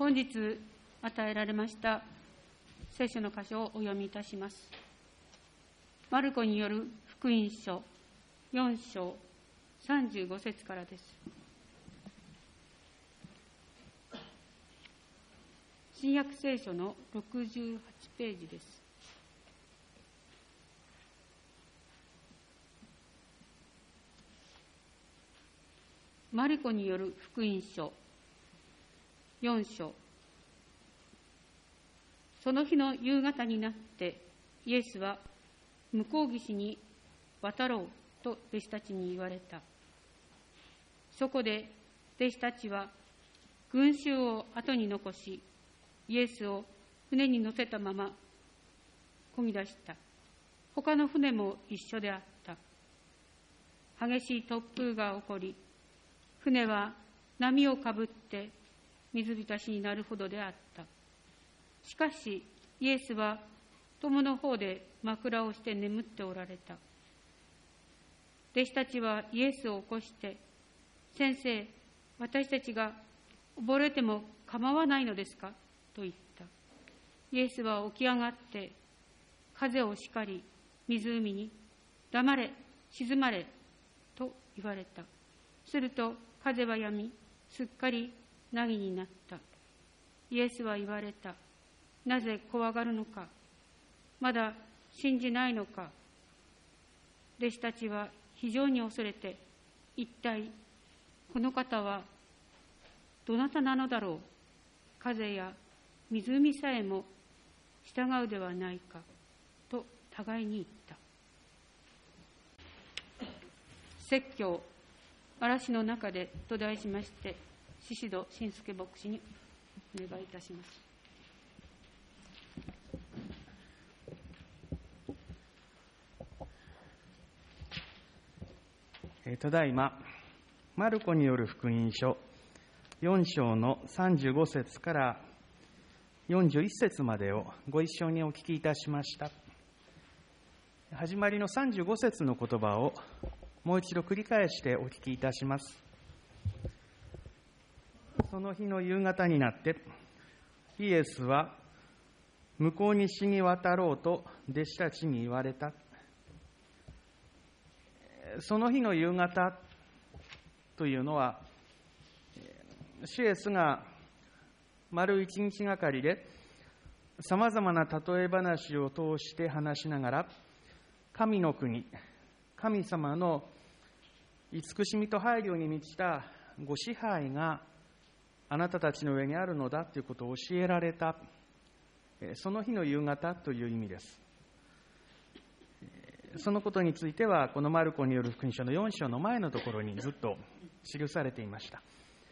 本日与えられました聖書の箇所をお読みいたします。マルコによる福音書4章35節からです。新約聖書の68ページです。マルコによる福音書4章。その日の夕方になってイエスは向こう岸に渡ろうと弟子たちに言われた。そこで弟子たちは群衆を後に残し、イエスを船に乗せたまま漕ぎ出した。他の船も一緒であった。激しい突風が起こり、船は波をかぶって水浸しになるほどであった。しかしイエスは友の方で枕をして眠っておられた。弟子たちはイエスを起こして、先生、私たちが溺れても構わないのですかと言った。イエスは起き上がって風を叱り、湖に黙れ、静まれと言われた。すると風は止み、すっかり凪になった。イエスは言われた。なぜ怖がるのか。まだ信じないのか。弟子たちは非常に恐れて、一体この方はどなたなのだろう。風や湖さえも従うではないかと互いに言った。説教嵐の中でと題しまして、宍戸信介牧師にお願いいたします。 ただいまマルコによる福音書4章の35節から41節までをご一緒にお聞きいたしました。始まりの35節の言葉をもう一度繰り返してお聞きいたします。その日の夕方になってイエスは向こう岸に渡ろうと弟子たちに言われた。その日の夕方というのは、主イエスが丸一日がかりでさまざまな例え話を通して話しながら、神の国、神様の慈しみと配慮に満ちたご支配があなたたちの上にあるのだということを教えられた、その日の夕方という意味です。そのことについてはこのマルコによる福音書の4章の前のところにずっと記されていました。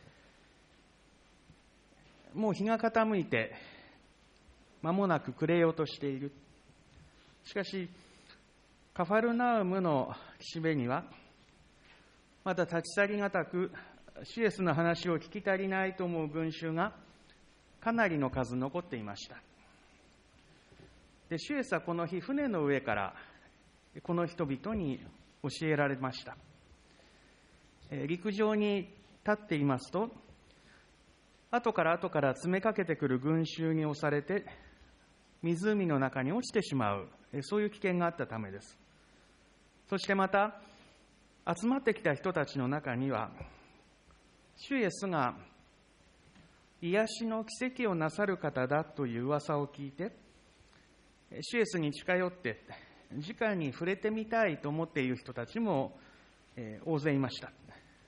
もう日が傾いて間もなく暮れようとしている。しかしカファルナウムの岸辺にはまだ立ち去りがたく、主イエスの話を聞き足りないと思う群衆がかなりの数残っていました。で、主イエスはこの日船の上からこの人々に教えられました。陸上に立っていますと、後から詰めかけてくる群衆に押されて湖の中に落ちてしまう、そういう危険があったためです。そしてまた集まってきた人たちの中には、主イエスが癒しの奇跡をなさる方だという噂を聞いて、主イエスに近寄って直に触れてみたいと思っている人たちも大勢いました。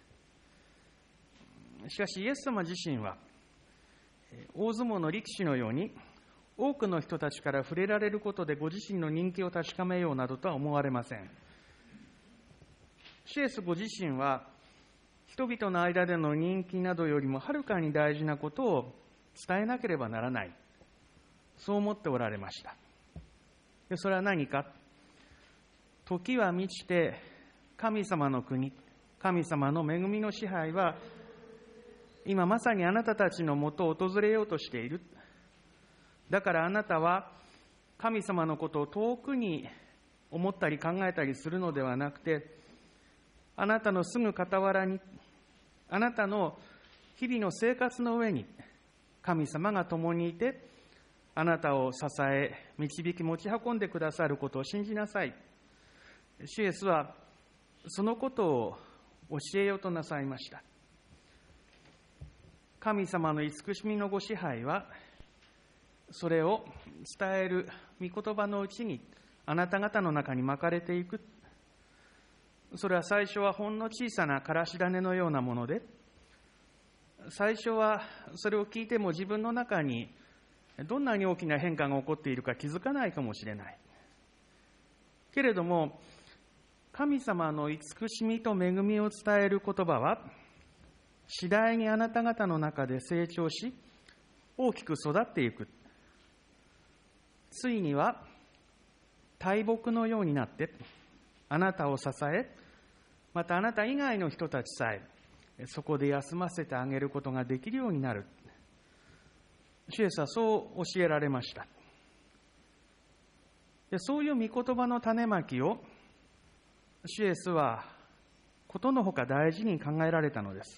しかしイエス様自身は大相撲の力士のように多くの人たちから触れられることでご自身の人気を確かめようなどとは思われません。主イエスご自身は人々の間での人気などよりもはるかに大事なことを伝えなければならない、そう思っておられました。で、それは何か。時は満ちて神様の国、神様の恵みの支配は今まさにあなたたちのもとを訪れようとしている。だからあなたは神様のことを遠くに思ったり考えたりするのではなくて、あなたのすぐ傍らに、あなたの日々の生活の上に神様が共にいて、あなたを支え、導き持ち運んでくださることを信じなさい。主イエスはそのことを教えようとなさいました。神様の慈しみのご支配は、それを伝える御言葉のうちにあなた方の中にまかれていく。それは最初はほんの小さなからし種のようなもので、最初はそれを聞いても自分の中にどんなに大きな変化が起こっているか気づかないかもしれない。けれども、神様の慈しみと恵みを伝える言葉は、次第にあなた方の中で成長し、大きく育っていく。ついには大木のようになって、あなたを支え、またあなた以外の人たちさえ、そこで休ませてあげることができるようになる。主イエスはそう教えられました。で、そういう御言葉の種まきを、主イエスはことのほか大事に考えられたのです。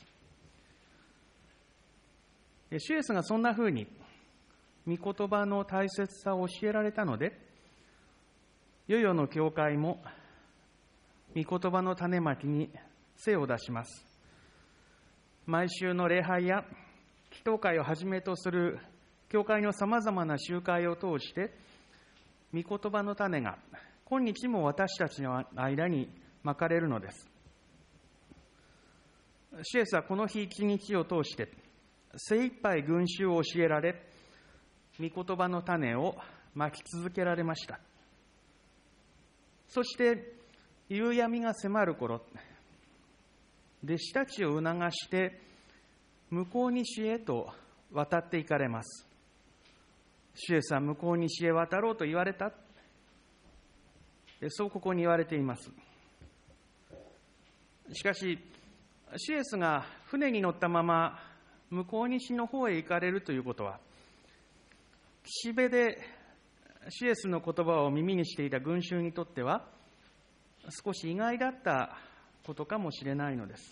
主イエスがそんなふうに御言葉の大切さを教えられたので、世々の教会も御言葉の種まきに精を出します。毎週の礼拝や祈祷会をはじめとする教会のさまざまな集会を通して、御言葉の種が今日も私たちの間にまかれるのです。主イエスはこの日一日を通して精一杯群衆を教えられ、御言葉の種をまき続けられました。そして夕闇が迫る頃、弟子たちを促して向こう岸へと渡っていかれます。主イエスは向こう岸へ渡ろうと言われた。そうここに言われています。しかし、主イエスが船に乗ったまま向こう岸の方へ行かれるということは、岸辺で主イエスの言葉を耳にしていた群衆にとっては少し意外だったことかもしれないのです。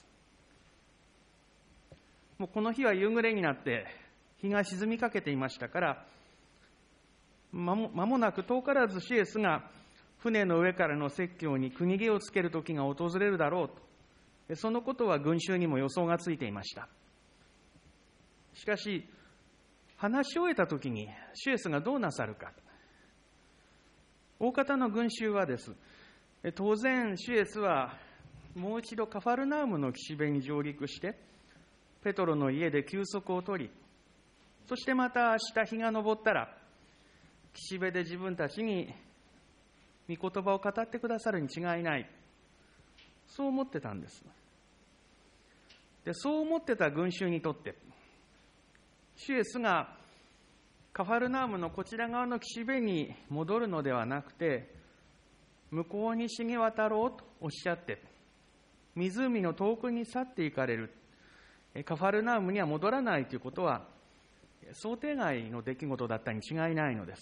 もうこの日は夕暮れになって日が沈みかけていましたから、間もなく遠からず主イエスが船の上からの説教に国毛をつける時が訪れるだろうと、そのことは群衆にも予想がついていました。しかし、話し終えた時に主イエスがどうなさるか。大方の群衆はです、当然主イエスはもう一度カファルナウムの岸辺に上陸して、ペトロの家で休息を取り、そしてまた明日日が昇ったら、岸辺で自分たちに御言葉を語ってくださるに違いない。そう思ってたんです。で、そう思ってた群衆にとって、主イエスがカファルナウムのこちら側の岸辺に戻るのではなくて、向こう岸に渡ろうとおっしゃって、湖の遠くに去っていかれる。カファルナウムには戻らないということは、想定外の出来事だったに違いないのです。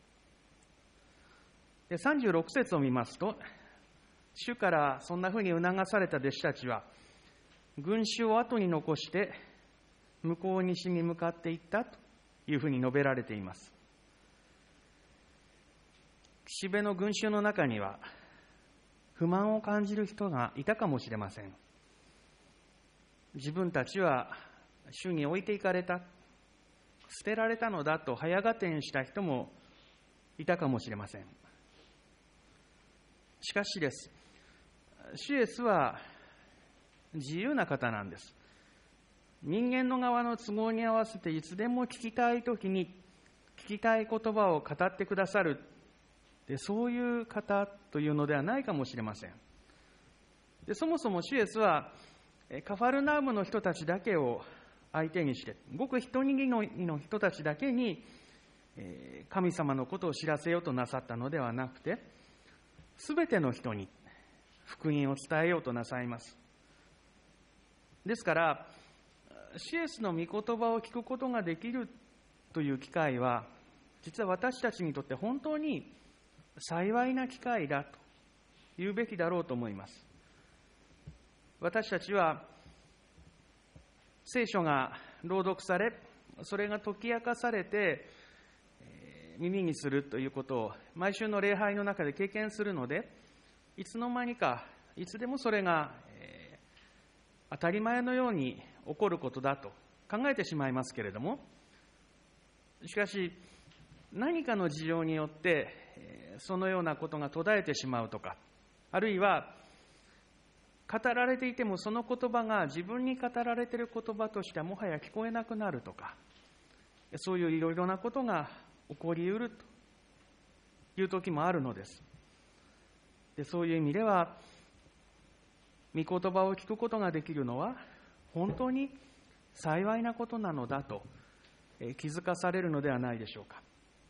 で、36節を見ますと、主からそんなふうに促された弟子たちは、群衆を後に残して向こう岸に向かっていったというふうに述べられています。岸辺の群衆の中には不満を感じる人がいたかもしれません。自分たちは主に置いていかれた、捨てられたのだと早合点した人もいたかもしれません。しかしです、主イエスは自由な方なんです。人間の側の都合に合わせていつでも聞きたいときに聞きたい言葉を語ってくださる、でそういう方というのではないかもしれません。でそもそも主イエスはカファルナウムの人たちだけを相手にして、ごく一握りの人たちだけに神様のことを知らせようとなさったのではなくて、すべての人に福音を伝えようとなさいます。ですから、主イエスの御言葉を聞くことができるという機会は、実は私たちにとって本当に幸いな機会だと言うべきだろうと思います。私たちは聖書が朗読され、 それが解き明かされて耳にするということを毎週の礼拝の中で経験するので、いつの間にかいつでもそれが当たり前のように起こることだと考えてしまいますけれども、しかし何かの事情によってそのようなことが途絶えてしまうとか、あるいは語られていてもその言葉が自分に語られている言葉としてはもはや聞こえなくなるとか、そういういろいろなことが起こりうるという時もあるのです。で、そういう意味では御言葉を聞くことができるのは本当に幸いなことなのだと気づかされるのではないでしょうか。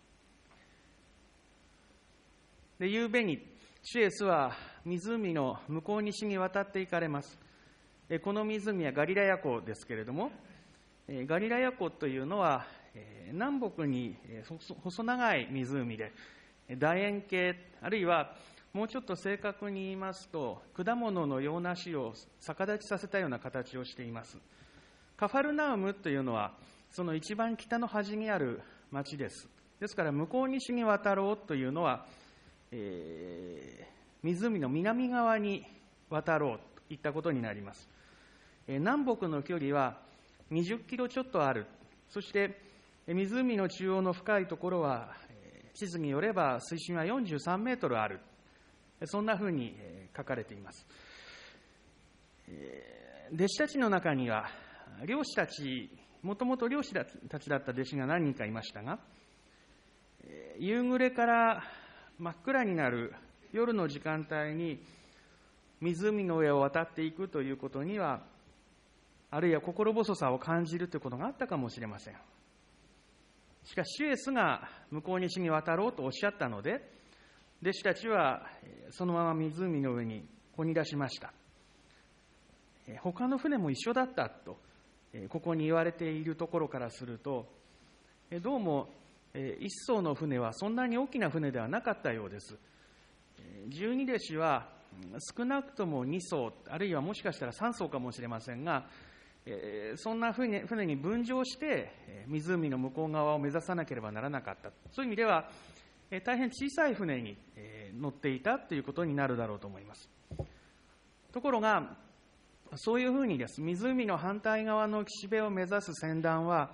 で、夕べに主イエスは湖の向こう岸に渡って行かれます。この湖はガリラヤ湖ですけれども、ガリラヤ湖というのは南北に細長い湖で、楕円形、あるいはもうちょっと正確に言いますと果物の洋梨を逆立ちさせたような形をしています。カファルナウムというのはその一番北の端にある町です。ですから向こう岸に渡ろうというのは、湖の南側に渡ろうといったことになります。南北の距離は20キロちょっとある。そして湖の中央の深いところは地図によれば水深は43メートルある。そんなふうに書かれています。弟子たちの中には漁師たち、もともと漁師たちだった弟子が何人かいましたが、夕暮れから真っ暗になる夜の時間帯に湖の上を渡っていくということには、あるいは心細さを感じるということがあったかもしれません。しかし主イエスが向こう岸に渡ろうとおっしゃったので、弟子たちはそのまま湖の上にこぎ出しました。他の船も一緒だったとここに言われているところからすると、どうも一艘の船はそんなに大きな船ではなかったようです。十二弟子は少なくとも2艘、あるいはもしかしたら3艘かもしれませんが、そんな船に分乗して湖の向こう側を目指さなければならなかった。そういう意味では大変小さい船に乗っていたということになるだろうと思います。ところがそういうふうにです、湖の反対側の岸辺を目指す船団は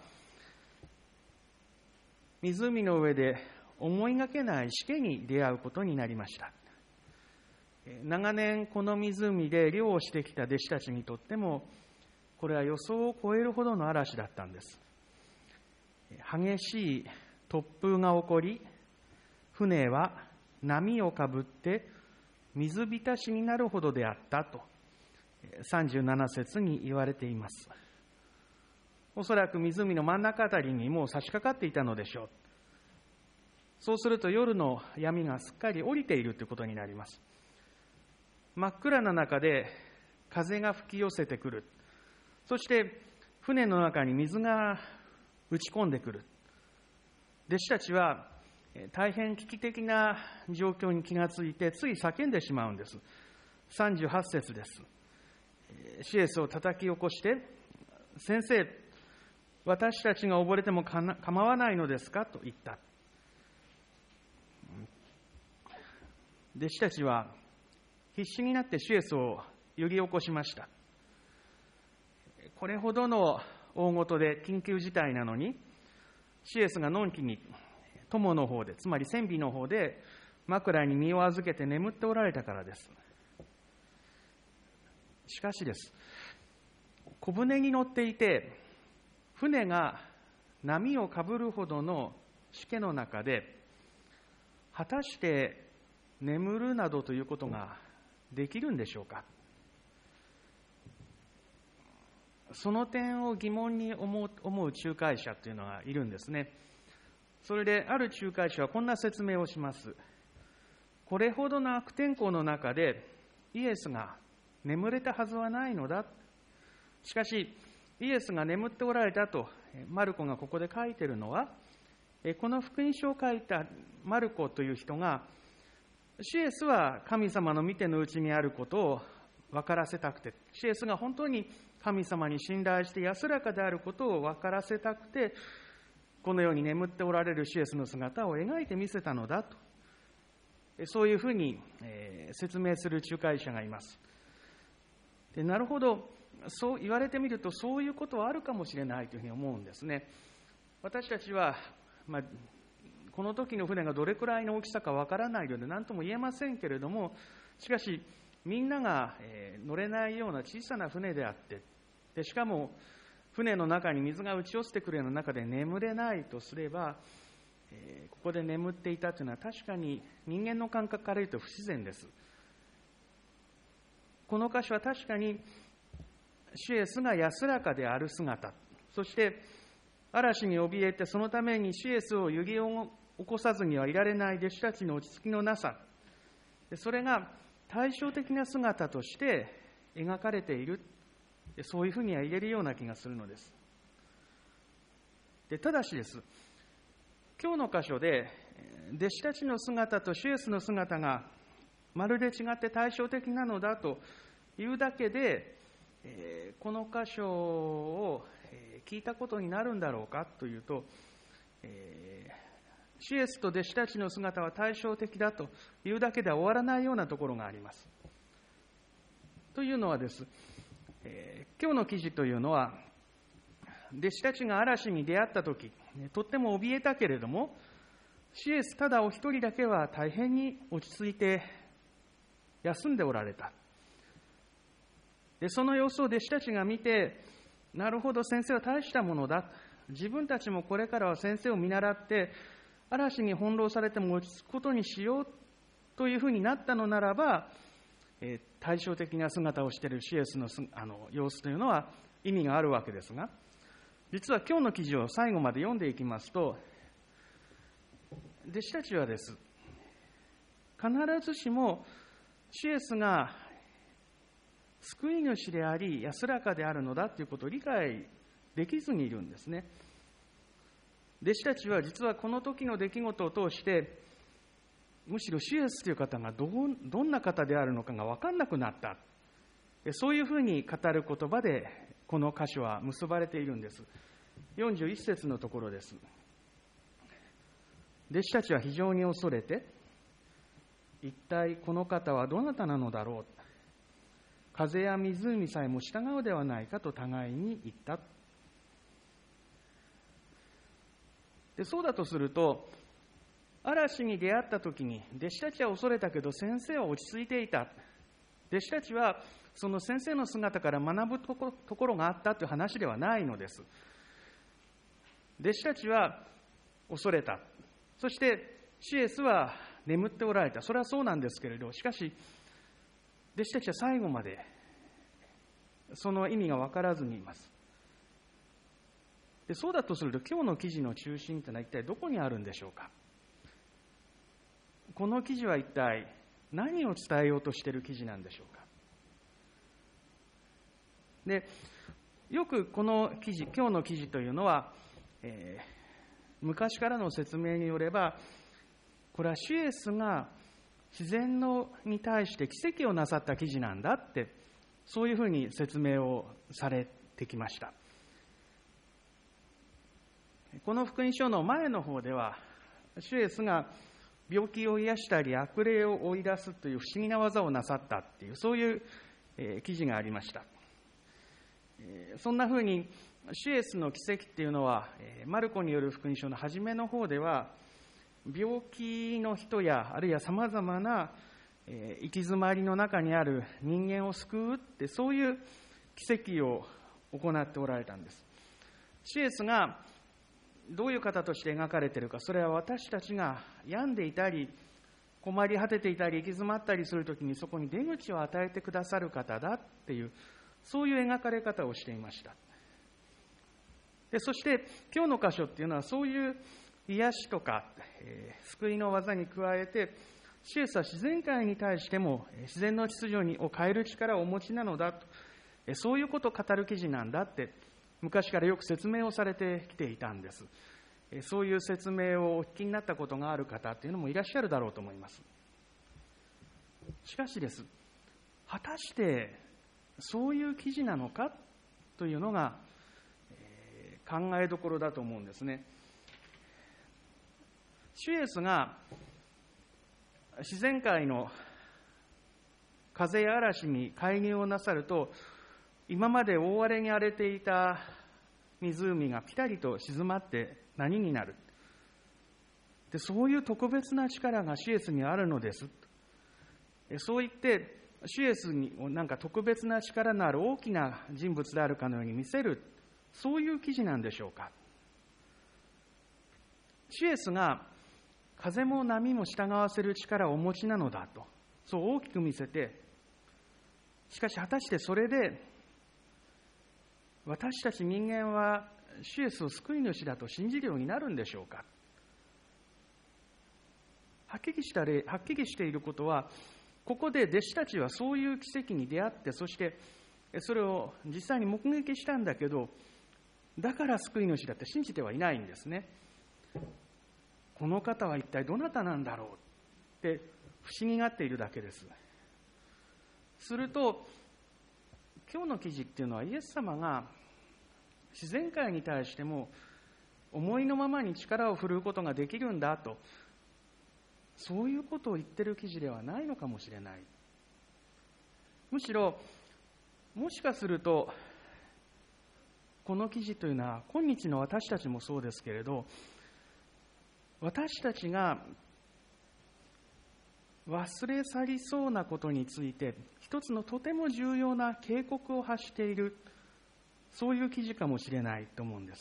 湖の上で思いがけないしけに出会うことになりました。長年この湖で漁をしてきた弟子たちにとってもこれは予想を超えるほどの嵐だったんです。激しい突風が起こり、船は波をかぶって水浸しになるほどであったと37節に言われています。おそらく湖の真ん中あたりにもう差し掛かっていたのでしょう。そうすると夜の闇がすっかり降りているということになります。真っ暗な中で風が吹き寄せてくる。そして船の中に水が打ち込んでくる。弟子たちは大変危機的な状況に気がついてつい叫んでしまうんです。38節です。主イエスを叩き起こして、先生、私たちが溺れても構わないのですかと言った。弟子たちは必死になって主イエスを呼び起こしました。これほどの大事で緊急事態なのに、主イエスがのんきに友の方で、つまり船尾の方で枕に身を預けて眠っておられたからです。しかしです、小舟に乗っていて船が波をかぶるほどのしけの中で果たして眠るなどということができるんでしょうか。その点を疑問に思う仲介者というのがいるんですね。それである仲介者はこんな説明をします。これほどの悪天候の中でイエスが眠れたはずはないのだ。しかしイエスが眠っておられたとマルコがここで書いているのは、この福音書を書いたマルコという人が、主イエスは神様の見てのうちにあることを分からせたくて、主イエスが本当に神様に信頼して安らかであることを分からせたくて、このように眠っておられる主イエスの姿を描いてみせたのだと、そういうふうに説明する仲介者がいます。で、なるほど、そう言われてみるとそういうことはあるかもしれないというふうに思うんですね。私たちは、この時の船がどれくらいの大きさかわからないので何とも言えませんけれども、しかしみんなが乗れないような小さな船であって、でしかも船の中に水が打ち寄せてくるような中で眠れないとすれば、ここで眠っていたというのは確かに人間の感覚から言うと不自然です。この箇所は確かに主イエスが安らかである姿、そして嵐に怯えてそのために主イエスを揺ぎ起こさずにはいられない弟子たちの落ち着きのなさ、それが対照的な姿として描かれている、そういうふうには言えるような気がするのです。ただしです、今日の箇所で弟子たちの姿と主イエスの姿がまるで違って対照的なのだというだけで、この箇所を聞いたことになるんだろうかというと、主イエスと弟子たちの姿は対照的だというだけでは終わらないようなところがあります。というのはです、今日の記事というのは、弟子たちが嵐に出会ったとき、とっても怯えたけれども、主イエスただお一人だけは大変に落ち着いて休んでおられた。で、その様子を弟子たちが見て、なるほど、先生は大したものだ。自分たちもこれからは先生を見習って、嵐に翻弄されても落ち着くことにしようというふうになったのならば、対照的な姿をしている主イエスの様子というのは意味があるわけですが、実は今日の記事を最後まで読んでいきますと、弟子たちはです、必ずしも主イエスが救い主であり安らかであるのだということを理解できずにいるんですね。弟子たちは実はこの時の出来事を通して、むしろ主イエスという方がどんな方であるのかが分かんなくなった、そういうふうに語る言葉でこの箇所は結ばれているんです。41節のところです。弟子たちは非常に恐れて、一体この方はどなたなのだろう、風や湖さえも従うではないかと互いに言った。で、そうだとすると、嵐に出会った時に弟子たちは恐れたけど先生は落ち着いていた。弟子たちはその先生の姿から学ぶところがあったという話ではないのです。弟子たちは恐れた。そして主イエスは眠っておられた。それはそうなんですけれど、しかし弟子たちは最後までその意味が分からずにいます。で、そうだとすると今日の記事の中心というのは一体どこにあるんでしょうか。この記事は一体何を伝えようとしている記事なんでしょうか。で、よくこの記事、今日の記事というのは、昔からの説明によれば、これは主イエスが自然に対して奇跡をなさった記事なんだって、そういうふうに説明をされてきました。この福音書の前の方では、主イエスが病気を癒したり悪霊を追い出すという不思議な技をなさったっていう、そういう記事がありました。そんなふうに主イエスの奇跡っていうのは、マルコによる福音書の初めの方では、病気の人やあるいはさまざまな行き詰まりの中にある人間を救うって、そういう奇跡を行っておられたんです。主イエスがどういう方として描かれているか、それは私たちが病んでいたり困り果てていたり行き詰まったりするときにそこに出口を与えてくださる方だっていう、そういう描かれ方をしていました。で、そして今日の箇所っていうのはそういう癒しとか、救いの技に加えて、主イエスは自然界に対しても自然の秩序を変える力をお持ちなのだと、そういうことを語る記事なんだって昔からよく説明をされてきていたんです。そういう説明をお聞きになったことがある方っていうのもいらっしゃるだろうと思います。しかしです、果たしてそういう記事なのかというのが、考えどころだと思うんですね。主イエスが自然界の風や嵐に介入をなさると、今まで大荒れに荒れていた湖がピタリと静まって何になる。で、そういう特別な力が主イエスにあるのです。そう言って主イエスになんか特別な力のある大きな人物であるかのように見せる、そういう記事なんでしょうか。主イエスが風も波も従わせる力をお持ちなのだと、そう大きく見せて、しかし果たしてそれで私たち人間は主イエスを救い主だと信じるようになるんでしょうか。はっきりしていることは、ここで弟子たちはそういう奇跡に出会って、そしてそれを実際に目撃したんだけど、だから救い主だって信じてはいないんですね。この方は一体どなたなんだろうって不思議がっているだけです。すると今日の記事っていうのは、イエス様が自然界に対しても思いのままに力を振るうことができるんだと、そういうことを言ってる記事ではないのかもしれない。むしろもしかするとこの記事というのは、今日の私たちもそうですけれど、私たちが忘れ去りそうなことについて一つのとても重要な警告を発している、そういう記事かもしれないと思うんです。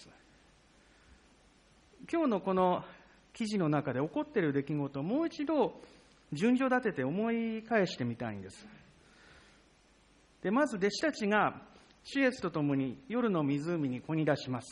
今日のこの記事の中で起こっている出来事をもう一度順序立てて思い返してみたいんです。で、まず弟子たちが主イエスと共に夜の湖に漕ぎ出します。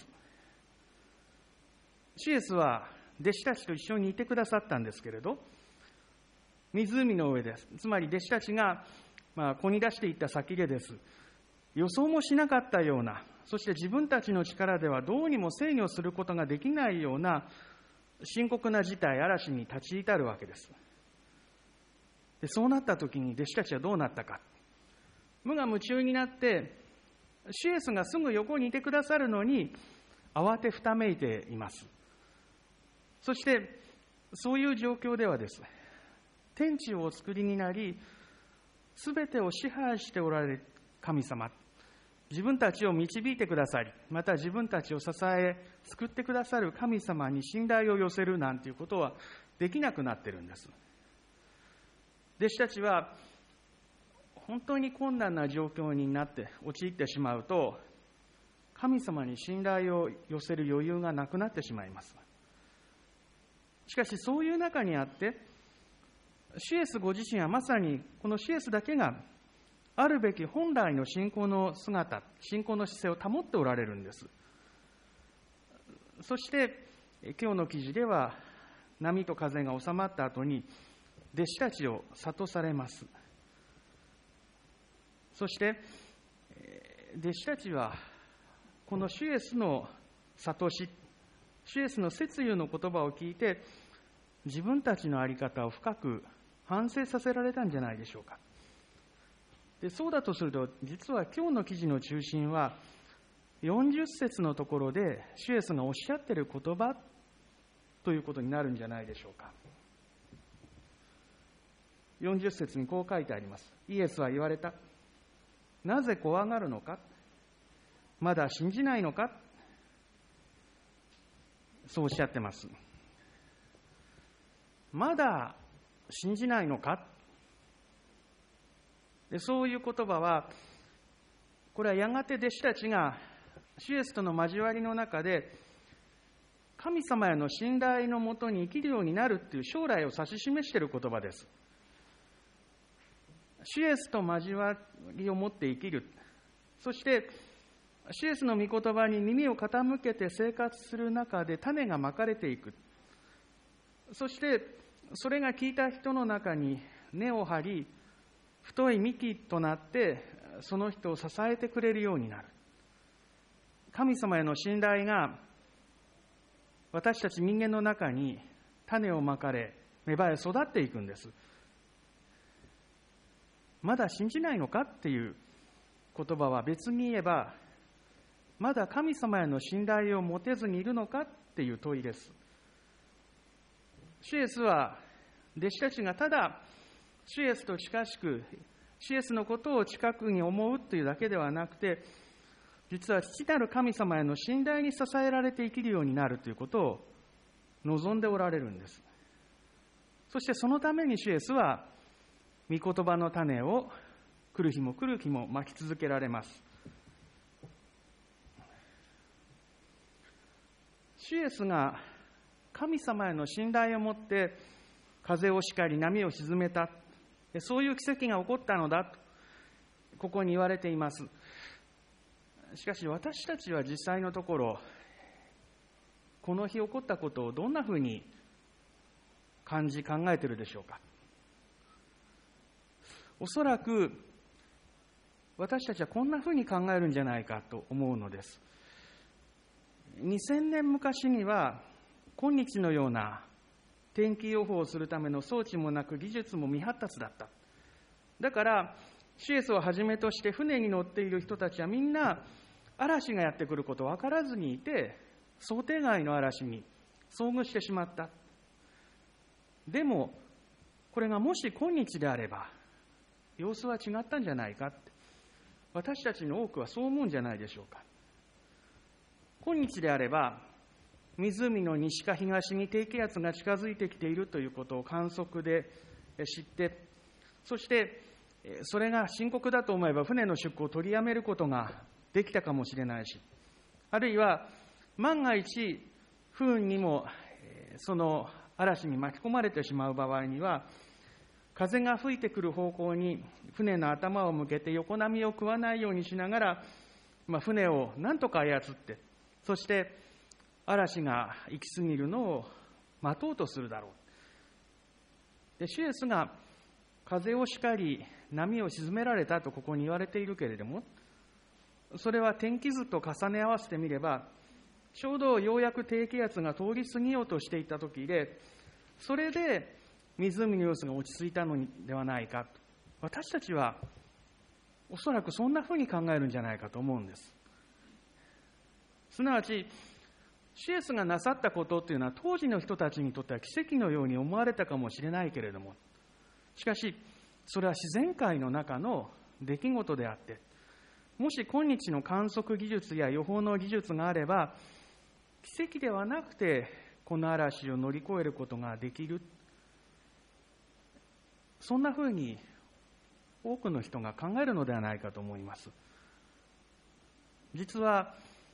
主イエスは弟子たちと一緒にいてくださったんですけれど、湖の上です。つまり弟子たちが漕ぎ出していった先でです。予想もしなかったような、そして自分たちの力ではどうにも制御することができないような深刻な事態、嵐に立ち至るわけです。で、そうなった時に弟子たちはどうなったか。無我夢中になって、主イエスがすぐ横にいてくださるのに慌てふためいています。そしてそういう状況ではです、天地をお作りになり、すべてを支配しておられる神様、自分たちを導いてくださり、また自分たちを支え救ってくださる神様に信頼を寄せるなんていうことはできなくなっているんです。弟子たちは本当に困難な状況になって陥ってしまうと、神様に信頼を寄せる余裕がなくなってしまいます。しかしそういう中にあって、主イエスご自身はまさにこの主イエスだけがあるべき本来の信仰の姿、信仰の姿勢を保っておられるんです。そして今日の記事では、波と風が収まった後に弟子たちを諭されます。そして弟子たちはこの主イエスの諭し、主イエスの説諭の言葉を聞いて、自分たちの在り方を深く反省させられたんじゃないでしょうか。で、そうだとすると、実は今日の記事の中心は40節のところで主イエスがおっしゃっている言葉ということになるんじゃないでしょうか。40節にこう書いてあります。イエスは言われた。なぜ怖がるのか、まだ信じないのか、そうおっしゃってます。まだ信じないのか。で、そういう言葉は、これはやがて弟子たちが主イエスとの交わりの中で神様への信頼のもとに生きるようになるっていう将来を指し示している言葉です。主イエスと交わりを持って生きる、そして主イエスの御言葉に耳を傾けて生活する中で種がまかれていく。そしてそれが聞いた人の中に根を張り、太い幹となってその人を支えてくれるようになる。神様への信頼が私たち人間の中に種をまかれ、芽生え育っていくんです。まだ信じないのかっていう言葉は、別に言えばまだ神様への信頼を持てずにいるのかっていう問いです。主イエスは弟子たちがただ主イエスと近しく、主イエスのことを近くに思うというだけではなくて、実は父なる神様への信頼に支えられて生きるようになるということを望んでおられるんです。そしてそのために主イエスは御言葉の種を来る日も来る日もまき続けられます。主イエスが神様への信頼を持って風を叱り波を鎮めた、そういう奇跡が起こったのだとここに言われています。しかし私たちは実際のところ、この日起こったことをどんなふうに感じ考えているでしょうか。おそらく私たちはこんなふうに考えるんじゃないかと思うのです。2000年昔には今日のような天気予報をするための装置もなく技術も未発達だった。だから主イエスをはじめとして船に乗っている人たちはみんな嵐がやってくることを分からずにいて、想定外の嵐に遭遇してしまった。でもこれがもし今日であれば様子は違ったんじゃないかって、私たちの多くはそう思うんじゃないでしょうか。今日であれば湖の西か東に低気圧が近づいてきているということを観測で知って、そしてそれが深刻だと思えば船の出港を取りやめることができたかもしれないし、あるいは万が一不運にもその嵐に巻き込まれてしまう場合には、風が吹いてくる方向に船の頭を向けて横波を食わないようにしながら、船を何とか操って、そして嵐が行き過ぎるのを待とうとするだろう。で、主イエスが風を叱り波を鎮められたとここに言われているけれども、それは天気図と重ね合わせてみれば、ちょうどようやく低気圧が通り過ぎようとしていた時で、それで湖の様子が落ち着いたのではないかと、私たちはおそらくそんなふうに考えるんじゃないかと思うんです。すなわち主イエスがなさったことというのは当時の人たちにとっては奇跡のように思われたかもしれないけれども、しかしそれは自然界の中の出来事であって、もし今日の観測技術や予報の技術があれば、奇跡ではなくてこの嵐を乗り越えることができる、そんなふうに多くの人が考えるのではないかと思います。実は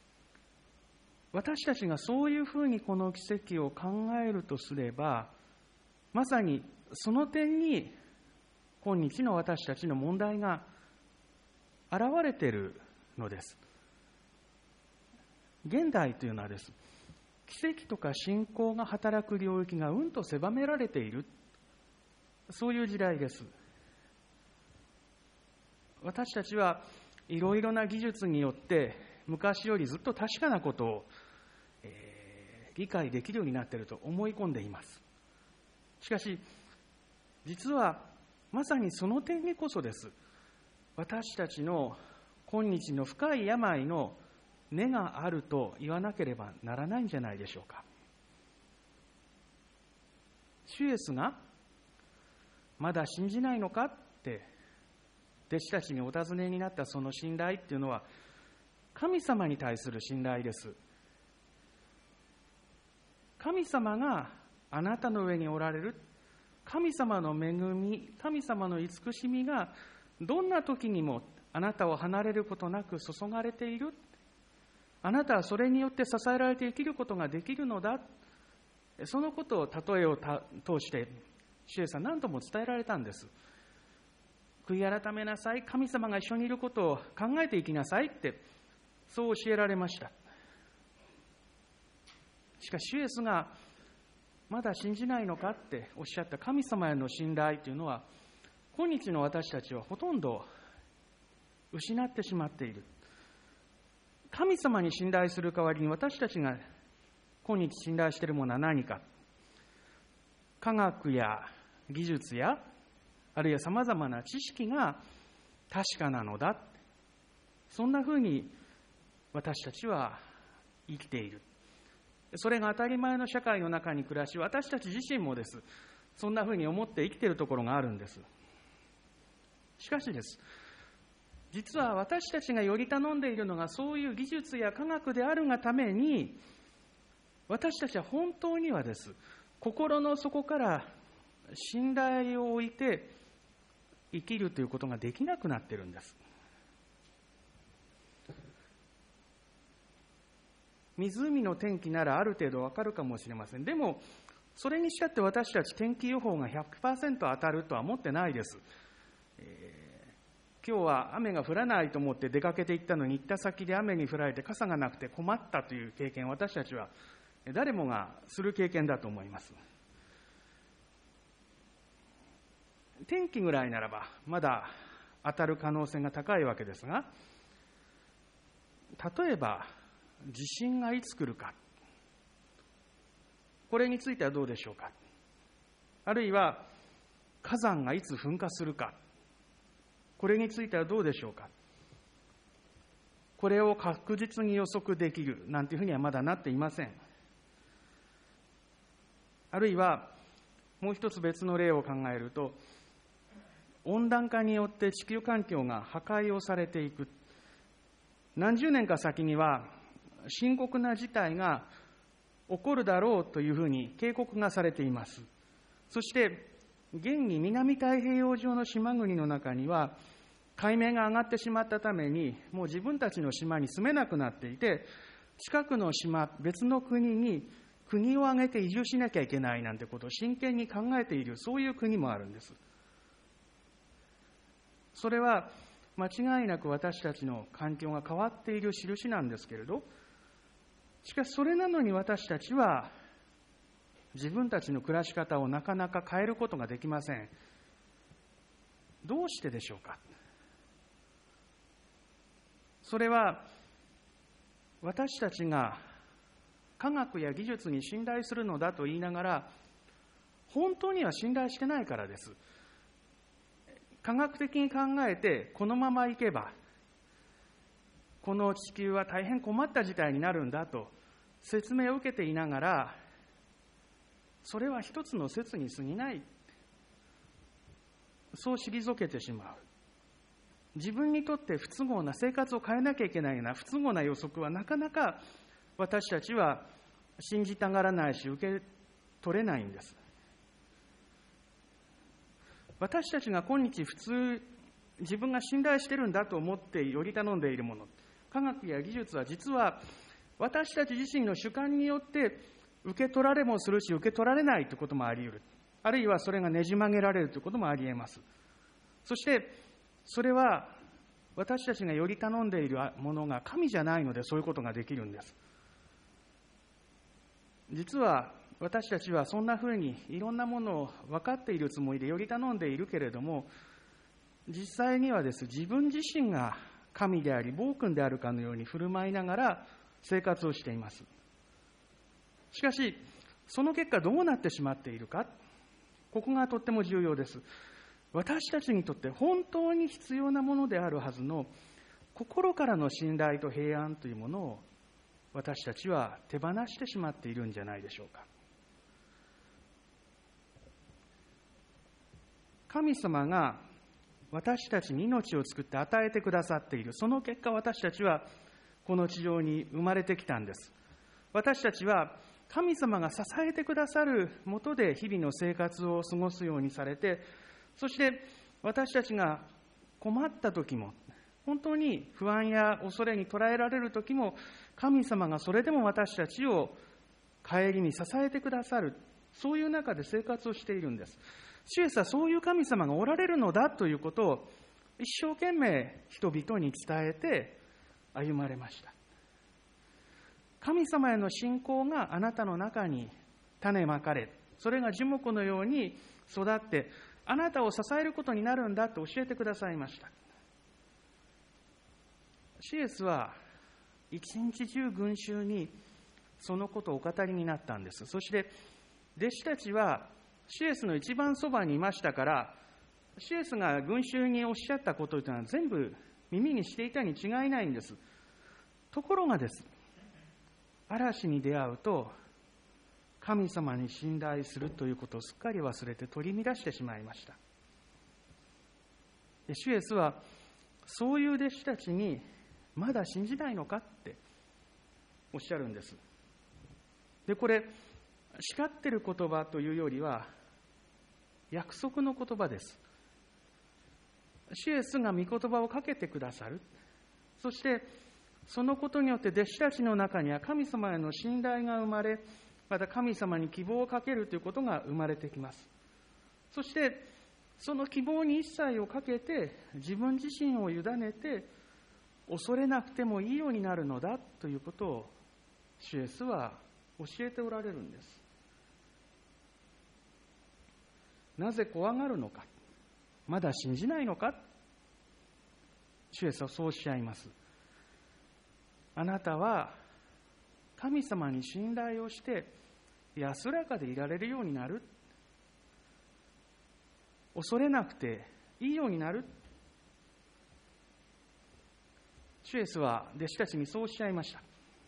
私たちがそういうふうにこの奇跡を考えるとすれば、まさにその点に今日の私たちの問題が現れているのです。現代というのはです、奇跡とか信仰が働く領域がうんと狭められている、そういう時代です。私たちはいろいろな技術によって昔よりずっと確かなことを、理解できるようになっていると思い込んでいます。しかし実はまさにその点にこそです、私たちの今日の深い病の根があると言わなければならないんじゃないでしょうか。主イエスがまだ信じないのかって弟子たちにお尋ねになったその信頼っていうのは、神様に対する信頼です。神様があなたの上におられる、神様の恵み、神様の慈しみがどんな時にもあなたを離れることなく注がれている、あなたはそれによって支えられて生きることができるのだ、そのことを例えを通して主イエスは何度も伝えられたんです。悔い改めなさい、神様が一緒にいることを考えていきなさいって、そう教えられました。しかし主イエスがまだ信じないのかっておっしゃった神様への信頼というのは、今日の私たちはほとんど失ってしまっている。神様に信頼する代わりに私たちが今日信頼しているものは何か。科学や技術やあるいはさまざまな知識が確かなのだ、そんなふうに私たちは生きている。それが当たり前の社会の中に暮らし、私たち自身もです。そんなふうに思って生きているところがあるんです。しかしです。実は私たちがより頼んでいるのがそういう技術や科学であるがために、私たちは本当にはです。心の底から信頼を置いて生きるということができなくなっているんです。湖の天気ならある程度わかるかもしれません。でもそれにしたって私たち天気予報が 100% 当たるとは思ってないです。今日は雨が降らないと思って出かけて行ったのに、行った先で雨に降られて傘がなくて困ったという経験、私たちは誰もがする経験だと思います。天気ぐらいならばまだ当たる可能性が高いわけですが、例えば地震がいつ来るか、これについてはどうでしょうか。あるいは火山がいつ噴火するか、これについてはどうでしょうか。これを確実に予測できるなんていうふうにはまだなっていません。あるいはもう一つ別の例を考えると、温暖化によって地球環境が破壊をされていく。何十年か先には深刻な事態が起こるだろうというふうに警告がされています。そして現に南太平洋上の島国の中には海面が上がってしまったために、もう自分たちの島に住めなくなっていて、近くの島、別の国に国を挙げて移住しなきゃいけないなんてことを真剣に考えている、そういう国もあるんです。それは間違いなく私たちの環境が変わっている印なんですけれど、しかしそれなのに私たちは自分たちの暮らし方をなかなか変えることができません。どうしてでしょうか。それは私たちが科学や技術に信頼するのだと言いながら、本当には信頼してないからです。科学的に考えてこのままいけばこの地球は大変困った事態になるんだと説明を受けていながら、それは一つの説に過ぎない、そう退けてしまう。自分にとって不都合な生活を変えなきゃいけないような不都合な予測はなかなか私たちは信じたがらないし受け取れないんです。私たちが今日普通自分が信頼しているんだと思ってより頼んでいるもの、科学や技術は実は私たち自身の主観によって受け取られもするし受け取られないということもあり得る。あるいはそれがねじ曲げられるということもあり得ます。そしてそれは私たちがより頼んでいるものが神じゃないのでそういうことができるんです。実は私たちはそんなふうにいろんなものを分かっているつもりでより頼んでいるけれども、実際にはです、自分自身が神であり暴君であるかのように振る舞いながら生活をしています。しかしその結果どうなってしまっているか、ここがとっても重要です。私たちにとって本当に必要なものであるはずの心からの信頼と平安というものを私たちは手放してしまっているんじゃないでしょうか。神様が私たちに命を作って与えてくださっている。その結果私たちはこの地上に生まれてきたんです。私たちは神様が支えてくださるもとで日々の生活を過ごすようにされて、そして私たちが困った時も、本当に不安や恐れに捉えられる時も、神様がそれでも私たちを顧み支えてくださる、そういう中で生活をしているんです。主イエスはそういう神様がおられるのだということを一生懸命人々に伝えて歩まれました。神様への信仰があなたの中に種まかれ、それが樹木のように育ってあなたを支えることになるんだと教えてくださいました。主イエスは一日中群衆にそのことをお語りになったんです。そして弟子たちは主イエスの一番そばにいましたから、主イエスが群衆におっしゃったことというのは全部耳にしていたに違いないんです。 ところがです、嵐に出会うと神様に信頼するということをすっかり忘れて取り乱してしまいました。主イエスはそういう弟子たちにまだ信じないのかっておっしゃるんです。で、これ叱ってる言葉というよりは約束の言葉です。主イエスが御言葉をかけてくださる。そしてそのことによって弟子たちの中には神様への信頼が生まれ、また神様に希望をかけるということが生まれてきます。そしてその希望に一切をかけて自分自身を委ねて恐れなくてもいいようになるのだということを主イエスは教えておられるんです。なぜ怖がるのか、まだ信じないのか、主イエスはそうおっしゃいます。あなたは神様に信頼をして安らかでいられるようになる、恐れなくていいようになる。主イエスは弟子たちにそうおっしゃいました。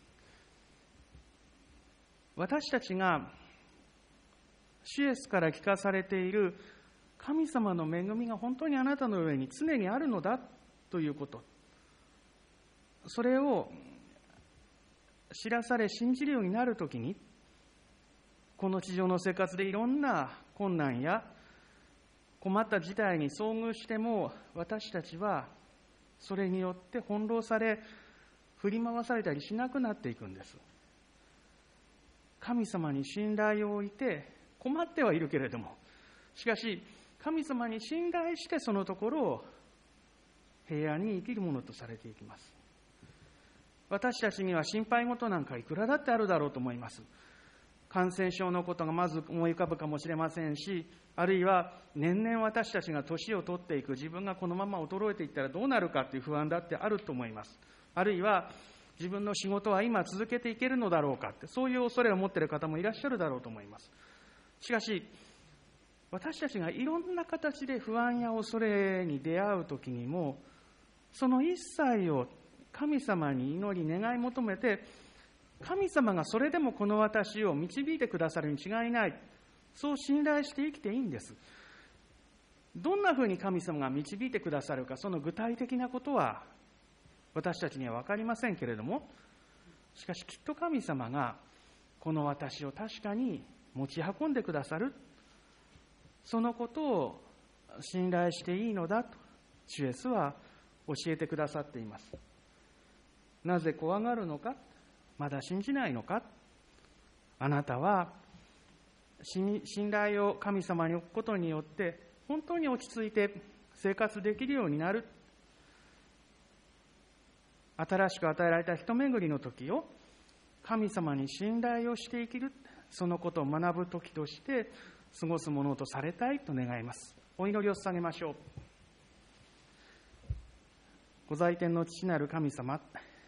私たちが主イエスから聞かされている神様の恵みが本当にあなたの上に常にあるのだということ、それを知らされ信じるようになるときに、この地上の生活でいろんな困難や困った事態に遭遇しても、私たちはそれによって翻弄され振り回されたりしなくなっていくんです。神様に信頼を置いて困ってはいるけれども、しかし神様に信頼してそのところを平安に生きるものとされていきます。私たちには心配事なんかいくらだってあるだろうと思います。感染症のことがまず思い浮かぶかもしれませんし、あるいは年々私たちが年を取っていく、自分がこのまま衰えていったらどうなるかという不安だってあると思います。あるいは自分の仕事は今続けていけるのだろうかって、そういう恐れを持っている方もいらっしゃるだろうと思います。しかし私たちがいろんな形で不安や恐れに出会うときにも、その一切を神様に祈り願い求めて、神様がそれでもこの私を導いてくださるに違いない、そう信頼して生きていいんです。どんなふうに神様が導いてくださるか、その具体的なことは私たちには分かりませんけれども、しかしきっと神様がこの私を確かに持ち運んでくださる、そのことを信頼していいのだと主イエスは教えてくださっています。なぜ怖がるのか、まだ信じないのか。あなたは信頼を神様に置くことによって本当に落ち着いて生活できるようになる。新しく与えられた人巡りの時を神様に信頼をして生きる、そのことを学ぶ時として過ごすものとされたいと願います。お祈りを捧げましょう。ご在天の父なる神様、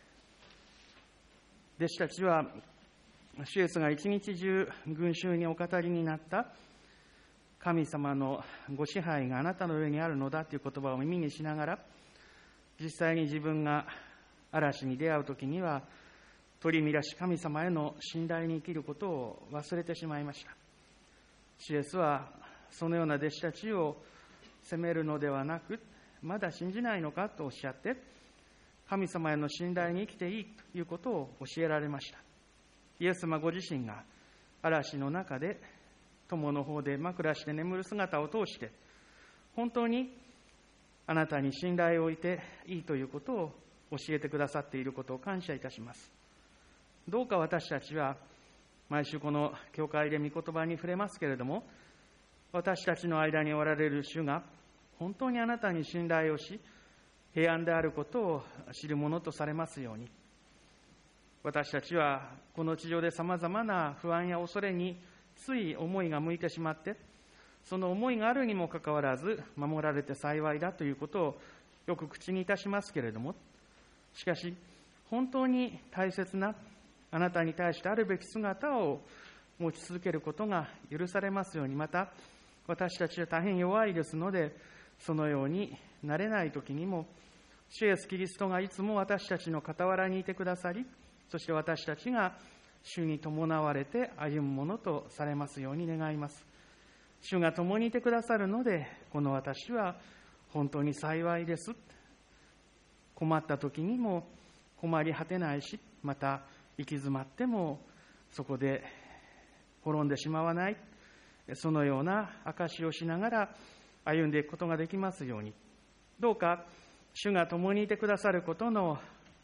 弟子たちは主イエスが一日中群衆にお語りになった神様のご支配があなたの上にあるのだという言葉を耳にしながら、実際に自分が嵐に出会うときには取り乱し神様への信頼に生きることを忘れてしまいました。主イエスはそのような弟子たちを責めるのではなく、まだ信じないのかとおっしゃって、神様への信頼に生きていいということを教えられました。イエス様ご自身が嵐の中で友の方で枕して眠る姿を通して、本当にあなたに信頼を置いていいということを教えてくださっていることを感謝いたします。どうか私たちは毎週この教会で御言葉に触れますけれども、私たちの間におられる主が本当にあなたに信頼をし、平安であることを知るものとされますように。私たちはこの地上でさまざまな不安や恐れについ思いが向いてしまって、その思いがあるにもかかわらず守られて幸いだということをよく口にいたしますけれども、しかし本当に大切なあなたに対してあるべき姿を持ち続けることが許されますように。また私たちは大変弱いですので、そのようになれない時にも主イエスキリストがいつも私たちの傍らにいてくださり、そして私たちが主に伴われて歩むものとされますように願います。主が共にいてくださるので、この私は本当に幸いです。困った時にも困り果てないし、また行き詰まってもそこで滅んでしまわない、そのような証しをしながら歩んでいくことができますように、どうか主が共にいてくださることの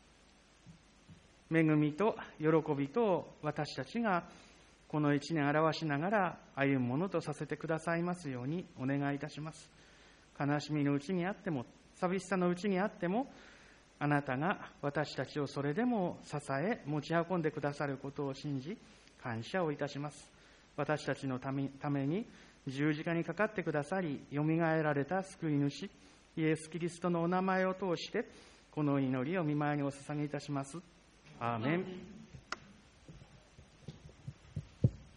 恵みと喜びと私たちがこの一年表しながら歩むものとさせてくださいますようにお願いいたします。悲しみのうちにあっても、寂しさのうちにあっても、あなたが私たちをそれでも支え持ち運んでくださることを信じ感謝をいたします。私たちのために十字架にかかってくださり、よみがえられた救い主イエス・キリストのお名前を通してこの祈りを御前にお捧げいたします。アーメン。